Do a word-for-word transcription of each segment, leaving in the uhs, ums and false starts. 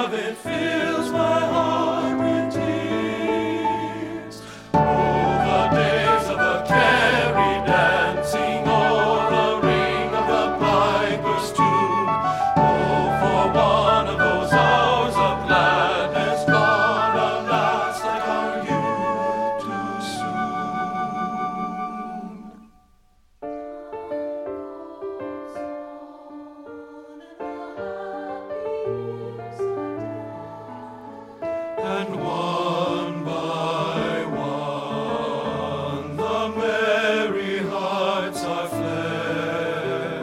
of it fills my heart with tears. Oh, the days of the carry dancing, oh, the ring of the piper's tune. Oh, for one of those hours of gladness gone, alas, like our youth too And one by one the merry hearts are fled,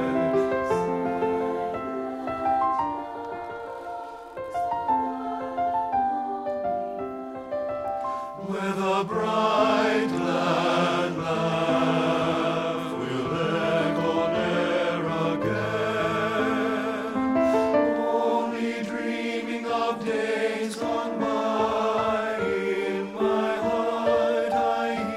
with a bright glad laugh will echo ne'er again, only dreaming of days gone by. In my heart I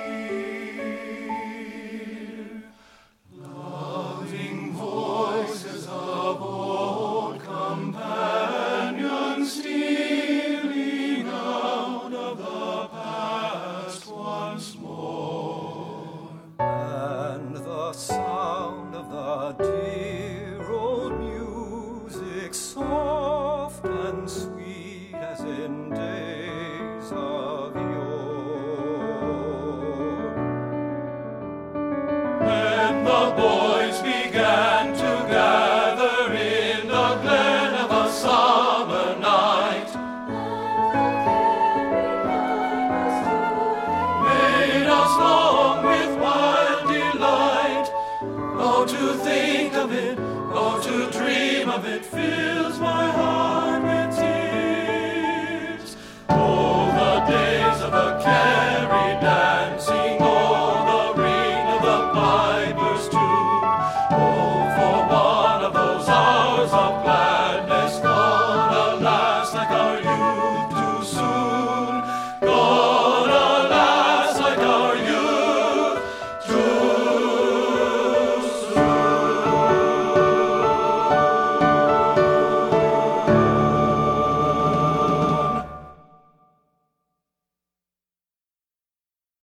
hear loving voices of old companions stealing out of the past once more, and the sound of the dear old music, soft and sweet as in days of yore. When the boys began to gather in the glen of a summer night, made us long with wild delight. Oh, to think of it, oh, to dream of it fills my heart with tears. Oh, the days of the care